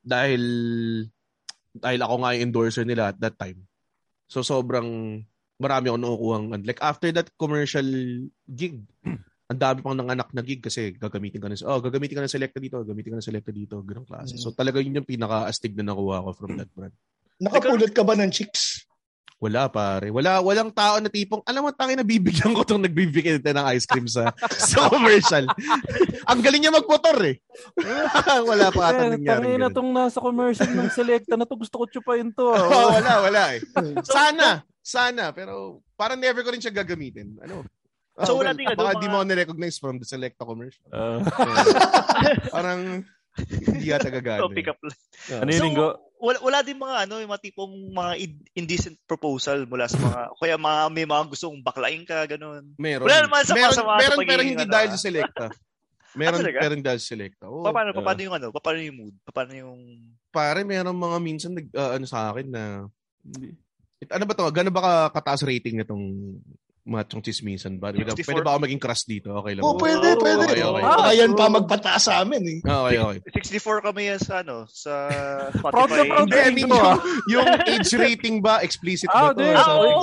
ako nga yung endorser nila at that time. So sobrang marami akong nakukuhang, like after that commercial gig, ang dami pang nanganak na gig kasi gagamitin ka ng Selecta dito, ganong klase. So talaga yun yung pinaka-astig na nakuha ko from that brand. Nakapulot ka ba ng chicks? Wala pare. Walang tao na tipong, alam mo, tangin na bibigyan ko itong nagbibigay ng ice cream sa commercial. Ang galing niya magmotor Wala pa ata nangyari. Tangin na itong nasa commercial ng Selecta na to, gusto ko tsupayin to. Wala Sana. Pero parang never ko rin siya gagamitin. So wala din baka di mo na-recognize from the Selecta commercial. Parang hindi yata gagana. So pick up line. Ano yun, Ingo? Wala din mga yung mga tipong mga indecent proposal mula sa mga kaya may mga gustong baklain ka ganun. Meron. Wala naman sa pero hindi dahil sa Selecta. Meron dahil sa Selecta. Paano yung paano yung mood? Paano yung pare meron mga minsan sa akin na ano ba to? Gaano ba kataas rating nitong machong chismisan ba? Pwede ba ako maging crush dito? Okay lang. Pwede. Okay. Ayan pa magpataas sa amin eh. Okay. 64 kami yan sa Spotify. Proud yung age rating ba? Explicit ba to?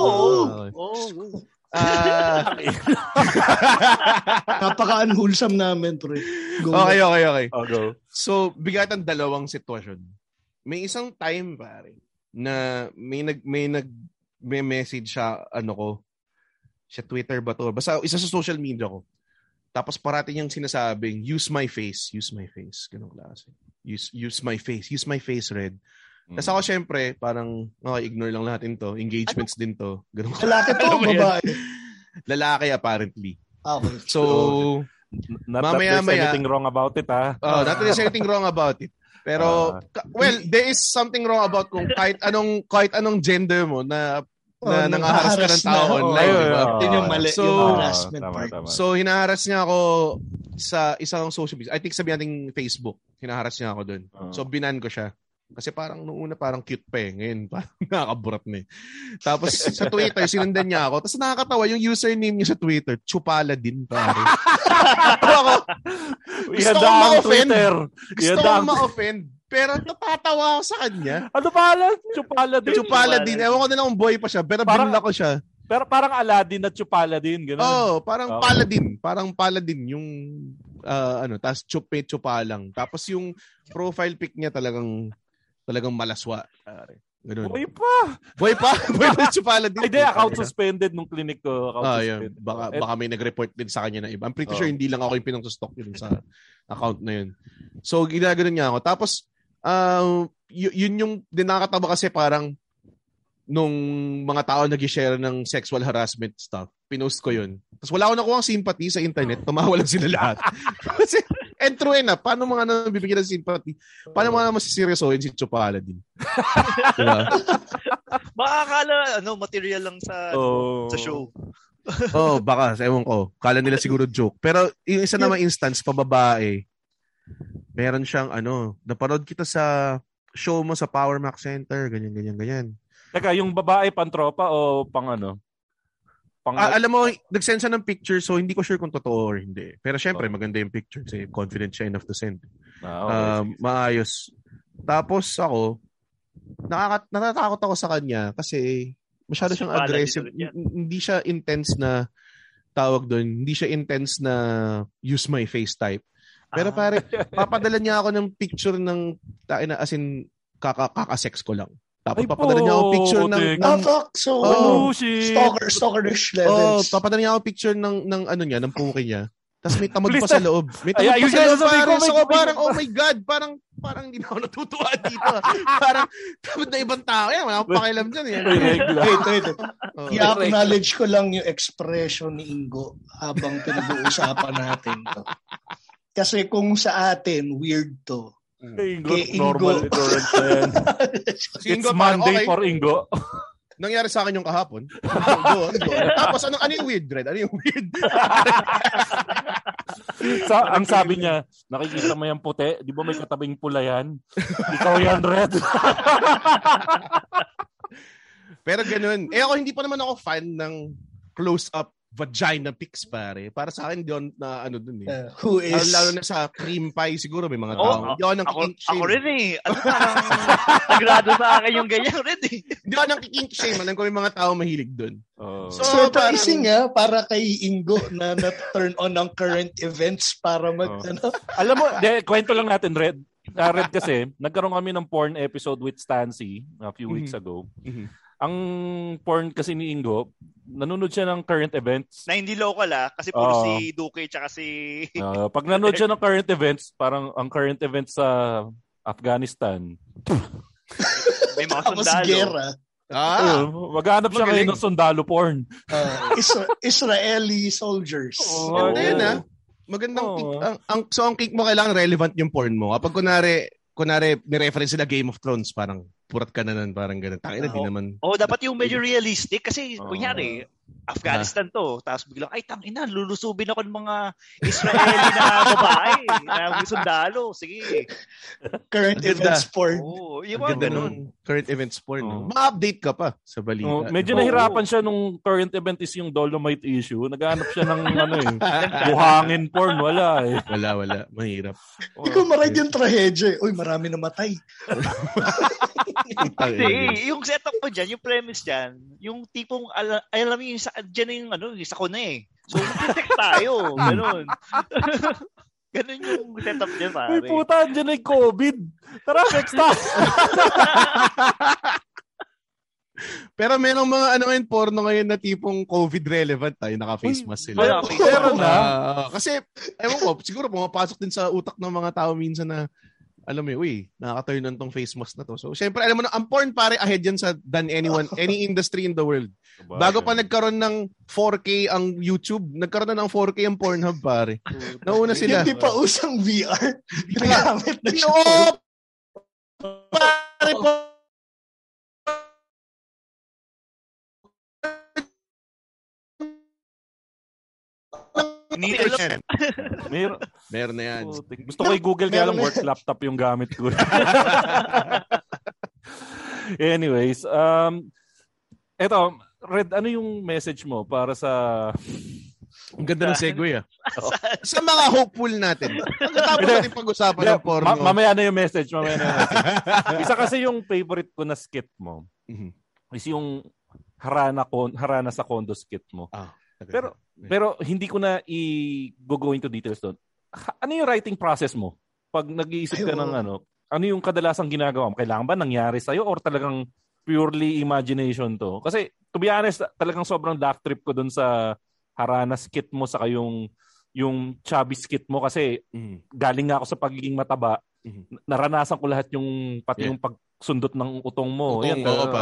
Napaka-unwholesome namin, pre. Okay. Go. So, bigatan dalawang sitwasyon. May isang time, pare, na may message siya, sa Twitter ba to? Basta isa sa social media ko. Tapos parati niyang sinasabing, use my face. Ganun klase. Use my face, Red. Tapos ako syempre, parang, ignore lang natin to. Engagements din to. Ganun. Lalaki to, babae? Lalaki apparently. Okay. So, not that there's anything wrong about it, ha? Not that there's anything wrong about it. Pero, there is something wrong about kung kahit anong gender mo na nangaharas ka ng tao online. Yun yung mali, yung harassment part. So, hinaharas niya ako sa isang social media. I think sabi natin Facebook. Hinaharas niya ako dun. So, binan ko siya. Kasi parang noong una parang cute pa eh. Ngayon parang nakakaburat na eh. Tapos sa Twitter, sinundan niya ako. Tapos nakakatawa yung username niya sa Twitter, Chupaladin pare. Gusto kong ma-offend. Gusto kong ma-offend. Pero natatawa ako sa kanya. Ano pala? Chupaladin. Ewan ko na lang kung boy pa siya. Pero binula ko siya. Pero parang Aladdin at Chupaladin. Gano'n. Parang Paladin. Parang Paladin yung tapos chupalang. Tapos yung profile pic niya talagang malaswa. Ganun. Boy pa Chupaladin. Hindi, account suspended nung clinic ko. Yun. Baka may nag-report din sa kanya na iba. I'm pretty sure hindi lang ako yung pinang-stalk yun sa account na yun. So, ginagano niya ako. Tapos, yun yung dinakatawa kasi parang nung mga tao nag-share ng sexual harassment stuff, pinost ko yun. Tapos wala ako nakuha ng sympathy sa internet, tumawa lang sila lahat. Kasi, and true paano mga bibigyan ng sympathy? Paano mga masiseryosohin si Chupaladin? Diba? Makakala, material lang sa show. Baka, ewan ko. Kala nila siguro joke. Pero yung isa namang instance, pababae, meron siyang napanood kita sa show mo sa Power Max Center, ganyan. Teka, yung babae pantropa o pang alam mo, nag-send siya ng picture, so hindi ko sure kung totoo or hindi. Pero syempre, maganda yung picture kasi confident siya enough to send. Maayos. Tapos ako, natatakot ako sa kanya kasi masyado siyang aggressive. Hindi siya intense na tawag doon. Hindi siya intense na use my face type. Pero pare, papadala niya ako ng picture ng as in kaka-sex ko lang. Tapos papadala niya ako picture ng stalkerish levels. Papadala niya ako picture ng puki niya. Tapos may tamad pa sa loob. May tamad pa sa loob, pare. So parang, oh my God, parang hindi na ako natutuwa dito. Parang tamad na ibang tao. Wala akong pakialam dyan. Wait. I-acknowledge ko lang yung expression ni Ingo habang pinag-uusapan natin to. Kasi kung sa atin, weird to. Normal endurance yan. It's Monday for Ingo. Nangyari sa akin yung kahapon. Go. Tapos ano yung weird, Red? Ano yung weird? Ang sabi niya, nakikita mo yung puti, di ba may katabing pula yan? Ikaw yan, Red. Pero ganun. Ako hindi pa naman ako fan ng close-up vagina pics, pare. Para sa akin, doon na dun eh. Who is? Lalo na sa cream pie, siguro may mga tao. Ako rin eh. Nagrado sa akin yung ganyan rin eh. Hindi ako nang kikink shame. Alam ko may mga tao mahilig dun. Surprising para kay Ingo na turn on ng current events para Alam mo, kwento lang natin, Red. Red kasi, nagkaroon kami ng porn episode with Stancy a few weeks ago. Mm-hmm. Ang porn kasi ni Ingo, nanonood siya ng current events. Na hindi local kasi puro si Duque tsaka si... pag nanonood siya ng current events, parang ang current events sa Afghanistan. May mga sundalo. Maghanap siya ngayon ng sundalo porn. Israeli soldiers. Magandang so ang kick mo kailangan relevant yung porn mo. Kapag kunwari ni-reference sila Game of Thrones, parang purat ka na nun, parang gano'n. Takina din naman. Dapat yung medyo realistic kasi kunyari, Afghanistan to. Tapos biglang, ay, tangina, lulusubin ako ng mga Israeli na babae, na sundalo. Sige. Current events porn. Oo, yung mga ganun. Current events porn. Ma-update ka pa sa balita. Medyo nahirapan siya nung current event is yung Dolomite issue. Naghanap siya ng buhangin porn. Wala eh. Wala. Mahirap. Ikaw marad yung trahedya. Uy, marami namatay. Hindi, yung setup ko dyan, yung premise dyan, yung tipong, alam mo yung dyan yung isa ko na eh. So, protect tayo. Ganun. Ganun yung setup dyan, pare. May puta, dyan ay COVID. Tara, next time. Pero merong mga porno ngayon na tipong COVID relevant tayo, naka-face mask sila. Pero na. Kasi, ewan ko, siguro pumapasok din sa utak ng mga tao minsan na, alam mo, nakaka-turn on tong face mask na to. So, syempre, alam mo na, ang porn pare ahead yan than any industry in the world. Bago pa nagkaroon ng 4K ang YouTube, nagkaroon na ng 4K ang Pornhub, pare. Nauna sila. Hindi pa usang VR. Ginagamit na siya. Pare po. Meron na yan. Gusto ko i-Google kaya lang work laptop yung gamit ko. Anyways, eto, Red, ano yung message mo para sa... Ang ganda ng segue sa mga hopeful natin. Tapos natin pag-usapan ng porno. Mamaya na yung message. Isa kasi yung favorite ko na skit mo is yung harana sa condo skit mo. Pero hindi ko na i-go into details doon. Ano yung writing process mo? Pag nag-iisip ka ng ano yung kadalasang ginagawa mo? Kailangan ba nangyari sa'yo or talagang purely imagination to? Kasi, to be honest, talagang sobrang dark trip ko doon sa harana skit mo saka yung chubby skit mo kasi galing nga ako sa pagiging mataba. Naranasan ko lahat yung pati yung pagsundot ng utong mo. Yan,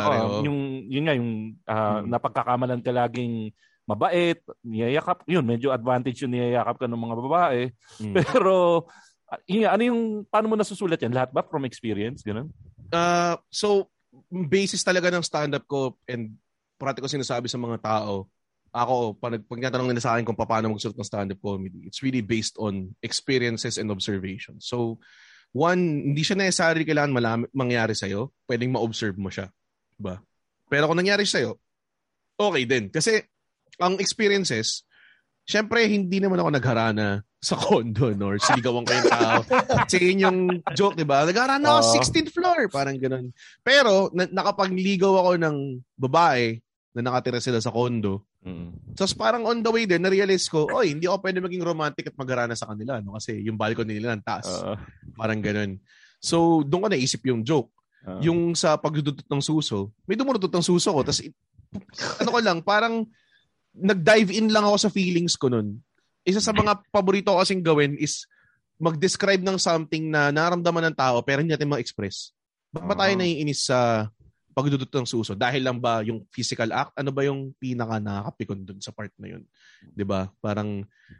yung napagkakamalan ka laging mabait, niyayakap. Yun, medyo advantage yung niyayakap ka ng mga babae. Pero, paano mo nasusulat yan? Lahat ba from experience? Ganun? So, basis talaga ng stand-up ko and parati ko sinasabi sa mga tao, ako, pag natanong nila sa akin kung paano magsulat ng stand-up comedy, it's really based on experiences and observations. So, one, hindi siya necessarily kailangan mangyari sa'yo. Pwedeng ma-observe mo siya. Diba? Pero kung nangyari sa'yo, okay din. Kasi, ang experiences, syempre, hindi naman ako nagharana sa condo, or siligawan ko yung tao. Kasi yun yung joke, diba? Nagharana ako 16th floor. Parang ganun. Pero, nakapagligaw ako ng babae na nakatira sila sa condo. So, parang on the way din, na-realize ko, hindi ako pwede maging romantic at magharana sa kanila. No? Kasi yung balcony nila ng taas. Parang ganun. So, doon ko naisip yung joke. Yung sa pagdudutot ng suso, may dumudutot ng suso ko. Tapos, parang nag-dive in lang ako sa feelings ko nun. Isa sa mga paborito ko kasing gawin is mag-describe ng something na naramdaman ng tao pero hindi natin ma-express. Ba't ba tayo naiinis sa pagdudot ng suso? Dahil lang ba yung physical act? Ano ba yung pinaka nakakapikon dun sa part na yun? 'Di ba? Parang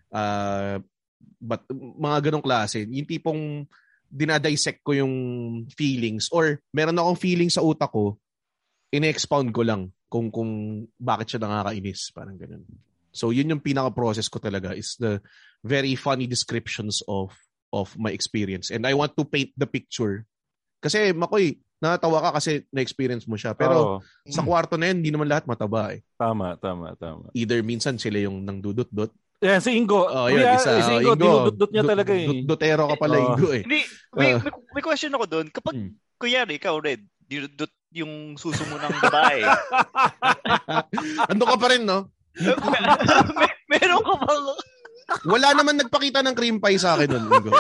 mga ganong klase. Yung tipong dinadissect ko yung feelings or meron akong feeling sa utak ko, ine-expound ko lang kung bakit siya nakakainis. Parang ganun. So, yun yung pinaka-process ko talaga is the very funny descriptions of my experience. And I want to paint the picture. Kasi, Makoy, natawa ka kasi na-experience mo siya. Pero, sa kwarto na yun, hindi naman lahat mataba eh. Tama. Either minsan sila yung nangdudot-dot. Yan, si Ingo. Si Ingo, dinudot niya talaga eh. Dutero ka pala, Ingo eh. Hindi, may question ako doon. Kapag, kunyari, ikaw, Red, dinudot yung suso mo ng babae. Ando ka pa rin, no? Meron ka bang... Wala naman nagpakita ng cream pie sa akin nun, Ingo.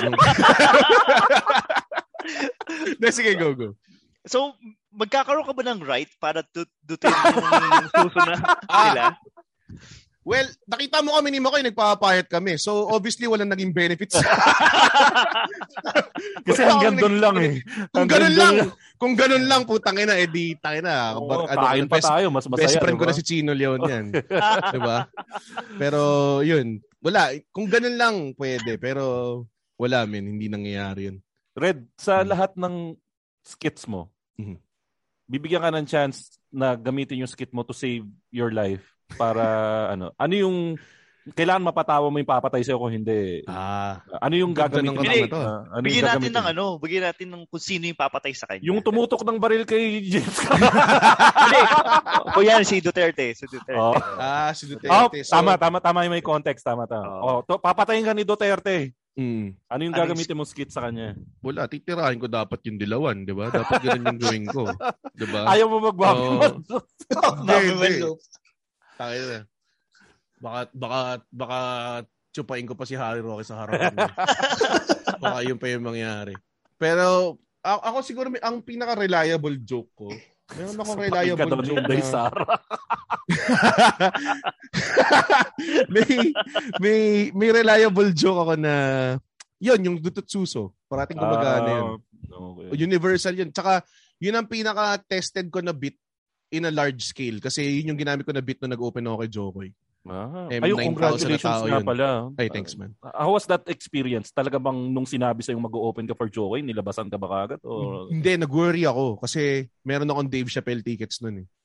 Sige, go. So, magkakaroon ka ba ng right para dutin yung suso na nila? Well, nakita mo kami ni Makoy, nagpapayat kami. So, obviously, walang naging benefits. Kasi hanggang doon lang eh. Kung ganun lang, putang ina, edi tayo na. Kain pa tayo, mas masaya. Best friend ko na si Chino Leon yan. Diba? Pero, yun. Wala. Kung ganun lang, pwede. Pero, wala, men. Hindi nangyayari yun. Red, sa lahat ng skits mo, bibigyan ka ng chance na gamitin yung skit mo to save your life para ano yung kailangan mapatawa mo yung papatay sa'yo kung hindi. Ano yung gagamitin mo? Bigyan natin ng kung sino yung papatay sa kanya. Yung tumutok ng baril kay James Hindi. O yan, si Duterte. Si Duterte. Si Duterte. Tama yung may context. Tama. Papatayin ka ni Duterte. Ano yung gagamitin mo skit sa kanya? Wala, titirahin ko dapat yung dilawan, di ba? Dapat ganun yung gawin ko. Di ba? Ayaw mo mag-Bobby Tayo na. Baka tsupain ko pa si Harry Roque sa harapan mo. Baka yun pa yung mangyari. Pero ako siguro ang pinaka-reliable joke ko. Meron akong reliable joke na... may reliable joke ako na yun, yung Dututsuso. Parating gumagana yun. Okay. Universal yun. Tsaka yun ang pinaka-tested ko na bit in a large scale. Kasi yun yung ginamit ko na bit na nag-open ako kay Jokoy. Congratulations nga pala. Ay, thanks man. How was that experience? Talaga bang nung sinabi sa'yo mag-open ka for Jokoy, nilabasan ka ba kagad? O... Hindi, nag-worry ako kasi meron akong Dave Chappelle tickets nun eh.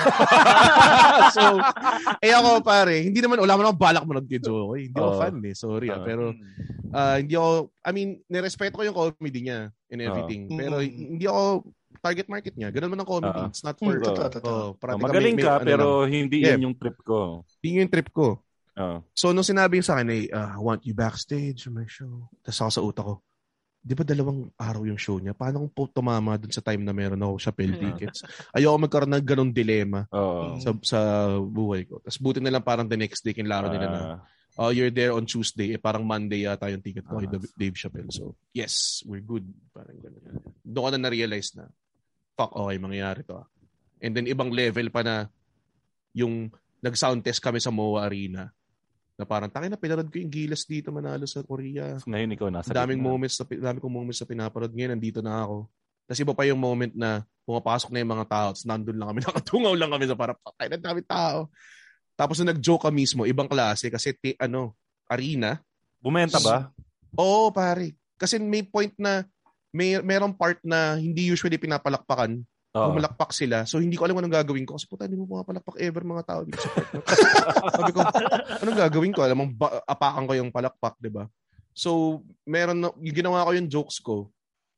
So, ako pare, hindi naman, wala man akong balak manood kay Jokoy. Hindi ako fan eh, sorry pero hindi ako, nirespeto ko yung comedy niya and everything. Pero hindi ako target market niya. Ganun man ang comedy. It's not for... Magaling ka, pero hindi yun yung trip ko. Hindi yung trip ko. So, nung sinabi sa akin, I want you backstage on my show. Tapos ako sa utak ko, di ba 2 araw yung show niya? Paano kung tumama dun sa time na meron ako Chappelle tickets? Ayoko magkaroon ng ganung dilema sa buhay ko. Tapos buti na lang parang the next day kinlaro nila na you're there on Tuesday. Parang Monday yata yung ticket ko kay Dave Chappelle. So, yes, we're good. Parang ganun. Doon ko na na-realize na okay, mangyayari to. And then ibang level pa na yung nag-sound test kami sa MOA Arena na parang na pinarod ko yung Gilas dito manalo sa Korea. Ngayon ikaw nasa dami kong moments na pinaparod. Ngayon nandito na ako. Tapos iba pa yung moment na pumapasok na yung mga tao tapos nandun lang kami, nakatungaw lang kami sa parang patay na dami tao. Tapos na nag-joke ka mismo, ibang klase kasi arena. Bumenta ba? Oo, pare. Kasi may point na merong part na hindi usually pinapalakpakan. Pumalakpak sila. So, hindi ko alam anong gagawin ko. Kasi puta, hindi mo pumapalakpak ever mga tao dito sa part. Sabi ko, anong gagawin ko? Alam mo, apakan ko yung palakpak, diba? So, yung ginawa ko yung jokes ko,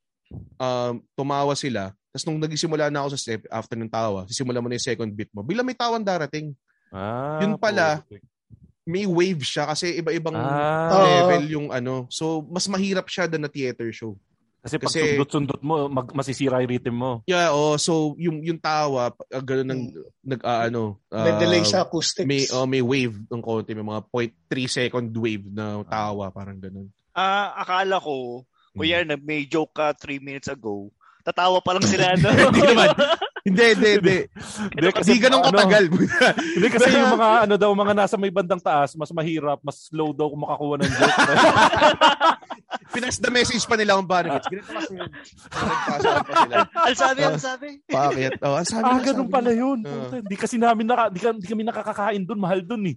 tumawa sila. Tapos nung nagsimula na ako sa step, after ng tawa, sisimula mo na yung second beat mo. Bigla may tawang darating. Yun pala, may wave siya kasi iba-ibang level yung So, mas mahirap siya than na theater show. Kasi pag sundot-sundot mo, masisira yung rhythm mo. Yeah, so yung tawa, gano'n may delay sa acoustics. May wave ng konti, may mga 0.3 second wave na tawa, parang gano'n. Akala ko, kuya, may joke ka 3 minutes ago, tatawa pa lang sila. Hindi naman. Hindi. Kasi ganun katagal. Hindi kasi yung mga nasa may bandang taas, mas mahirap, mas slow daw kung makakuha ng joke. Pinas the message pa nila kung paano. Ganito kasi yun. Ang sabi. Bakit? Ganun pala yun. Hindi kami nakakakain dun. Mahal dun eh.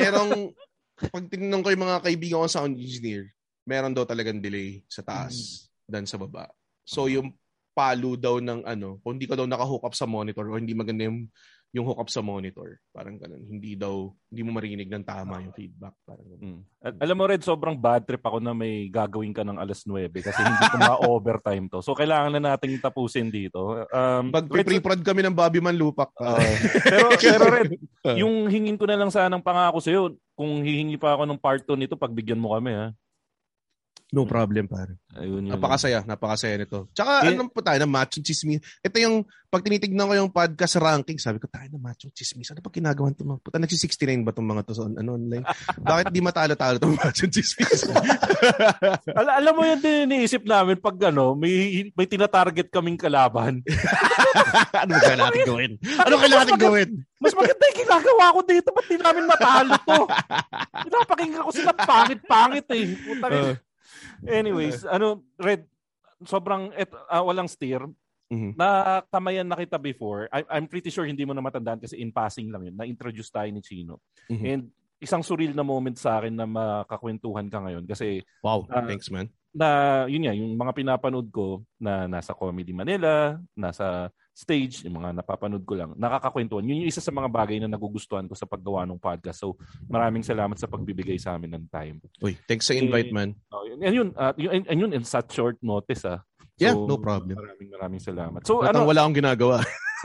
Pag tinanong ko yung mga kaibigan ko sound engineer, meron daw talagang delay sa taas than sa baba. So yung palo daw ng kung hindi ka daw naka-hook up sa monitor o hindi maganda yung hook up sa monitor, parang ganun. Hindi mo marinig ng tama yung feedback, parang ganun. Alam mo, Red, sobrang bad trip ako na may gagawin ka ng 9:00 kasi hindi ko ma-overtime to. So kailangan na nating tapusin dito. Pre-prod kami ng Bobby Manlupak. Pero Red, yung hingin ko na lang sanang pangako sa'yo, kung hihingi pa ako ng part 2 nito, pagbigyan mo kami, ha? No problem, pare. Ayun. Napakasaya nito. Tsaka anong po tayo na Machong Chismis. Ito yung, pag tinitignan ko yung podcast ranking, sabi ko, tayo na Machong Chismis. Ano pa ginagawa ito? Puta, nagsi-69 ba itong mga to sa online? Bakit di matalo-talo itong Machong Chismis? Alam mo yun din iniisip namin pag may tinatarget kaming kalaban. Ano kailangan natin gawin? Kailangan gawin? Mas maganda yung ginagawa ko dito. Ba't di namin matalo to? Pinapakinggan ko sila pangit eh. Puta anyways, Red, sobrang walang steer. Nakamayan na kita before. I'm pretty sure hindi mo na matandaan kasi in passing lang yun. Na-introduce tayo ni Chino. And isang surreal na moment sa akin na makakwentuhan ka ngayon kasi wow, thanks man. Na yun nga, yung mga pinapanood ko na nasa Comedy Manila, nasa stage, yung mga napapanood ko lang, nakakakwentuhan. Yun yung isa sa mga bagay na nagugustuhan ko sa paggawa ng podcast. So, maraming salamat sa pagbibigay sa amin ng time. Uy, thanks sa invite, man. And yun in such short notice, So, yeah, no problem. Maraming salamat. So, wala akong ginagawa.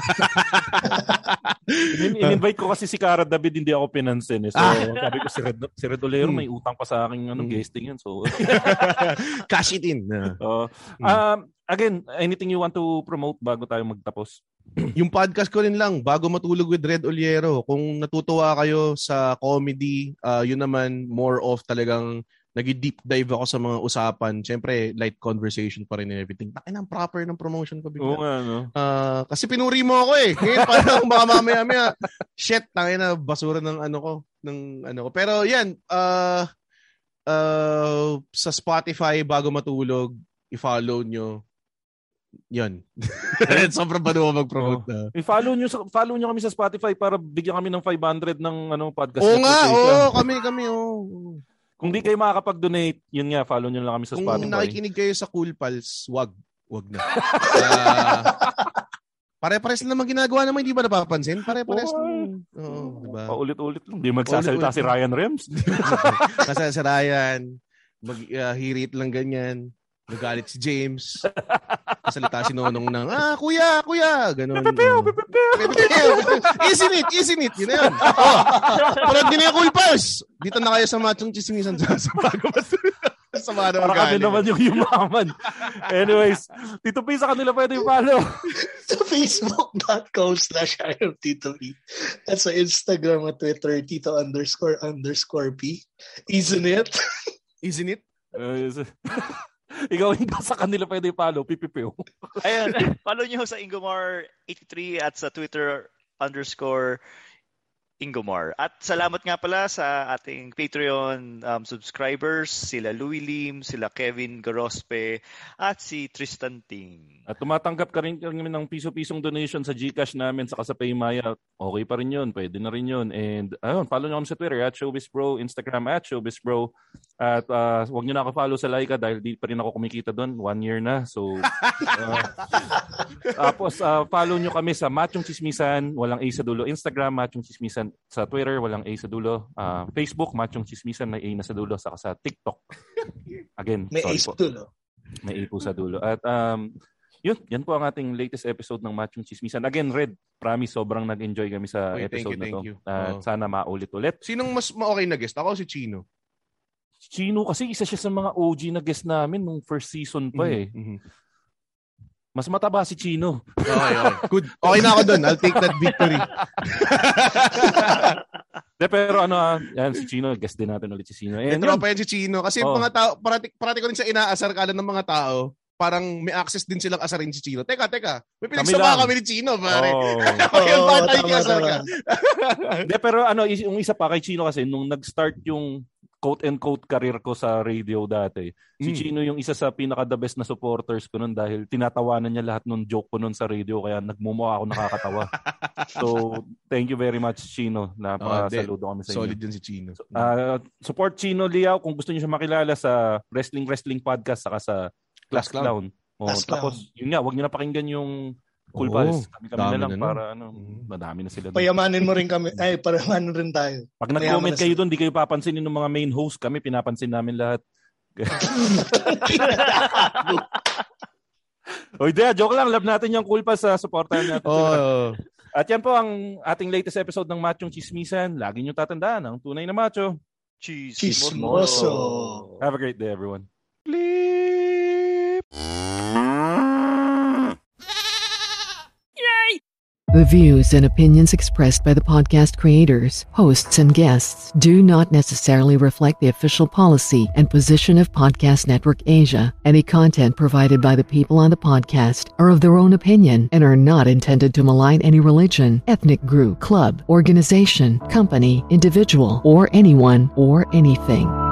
In-invite ko kasi si Cara David, hindi ako pinansin. So, sabi ko si Red Olero, may utang pa sa akin guesting yun. So, cash it in. Again, anything you want to promote bago tayo magtapos? Yung podcast ko rin lang, Bago Matulog with Red Oliero. Kung natutuwa kayo sa comedy, yun naman, more of talagang nag-deep dive ako sa mga usapan. Siyempre, light conversation pa rin and everything. Takin ang proper ng promotion ko bigla. Oo nga, no? Kasi pinuri mo ako eh. Ngayon parang baka mamaya, shit, takin na basura ng ano ko. Pero yan, sa Spotify, Bago Matulog, i-follow nyo. Yan. Sobrang baduwa mag-promote na. I-follow nyo kami sa Spotify para bigyan kami ng 500 ng podcast. Oo nga, kami. Kung di kayo makakapag-donate, yun nga, follow nyo lang kami sa Spotify. Kung nakikinig kayo sa Cool Pals, wag na. Pare-pares naman ginagawa naman, hindi ba napapansin? Pare-pares naman. Diba? Paulit-ulit lang. Hindi magsasalita si Ryan Rems. Kasi si Ryan, hirit lang ganyan. Nagalit si James. Kasalita si Nonong ng, kuya, ganun. Pipipeo. Easy neat. Yun na yun. Parang din yung Cool Pals. Dito na kayo sa Machong Chismisan sa Bago Matulog. Para kami naman yung yumaman. Anyways, Tito P, sa kanila pwede yung follow. Sa facebook.com/IamTitoP. At sa Instagram at Twitter, Tito__P. Isn't it? Ikaw sa kanila pwede follow, Pipipeo. Ayun, follow nyo sa Ingomar83 at sa Twitter _Ingomar. At salamat nga pala sa ating Patreon subscribers, sila Louie Lim, sila Kevin Gorospe, at si Tristan Ting. At tumatanggap ka rin kami ng piso-pisong donation sa GCash namin saka sa Paymaya. Okay pa rin yun, pwede na rin yun. And ayun, follow nyo kami sa Twitter @ShowbizBro, Instagram @ShowbizBro. At huwag nyo na ako-follow sa Laika dahil di pa rin ako kumikita doon. 1 year na. So, tapos follow nyo kami sa Machong Chismisan, walang A sa dulo. Instagram, Machong Chismisan. Sa Twitter, walang A sa dulo. Facebook, Machong Chismisan, may A na sa dulo. Saka sa TikTok. Again, may A sa dulo. May A po sa dulo. At yan po ang ating latest episode ng Machong Chismisan. Again, Red, promise, sobrang nag-enjoy kami sa episode na to. At sana maulit-ulit. Sinong mas okay na guest? Ako si Chino? Chino kasi isa siya sa mga OG na guest namin nung first season pa eh. Mas mataba si Chino. Okay. Good. Okay na ako doon. I'll take that victory. Pero yan si Chino, guest din natin ulit si Chino. Tropa yan si Chino kasi mga tao, parati ko rin sa inaasar kala ng mga tao. Parang may access din silang asarin si Chino. Teka. May pinagsama kami ni Chino, pare. Pero yung isa pa kay Chino kasi, nung nag-start yung quote-and-quote career ko sa radio dati, si Chino yung isa sa pinaka-the best na supporters ko nun dahil tinatawanan niya lahat ng joke ko nun sa radio kaya nagmumukha ako nakakatawa. So, thank you very much, Chino. Napaka-saludo kami sa inyo. Solid din si Chino. Support Chino Liao kung gusto niyo siya makilala sa Wrestling Podcast saka sa Class Clown. Tapos, yun nga, wag niyo na pakinggan yung Cool Pals. Kami na lang para madami na sila. Payamanin mo rin kami. Ay, paramanin rin tayo. Pag nag-comment kayo doon, di kayo papansinin ng mga main host. Kami, pinapansin namin lahat. Joke lang. Love natin yung Cool Pals sa supportan natin. At yan po ang ating latest episode ng Machong Chismisan. Lagi nyo tatandaan, ang tunay na macho. Chismoso. Have a great day, everyone. The views and opinions expressed by the podcast creators, hosts, and guests do not necessarily reflect the official policy and position of Podcast Network Asia. Any content provided by the people on the podcast are of their own opinion and are not intended to malign any religion, ethnic group, club, organization, company, individual, or anyone or anything.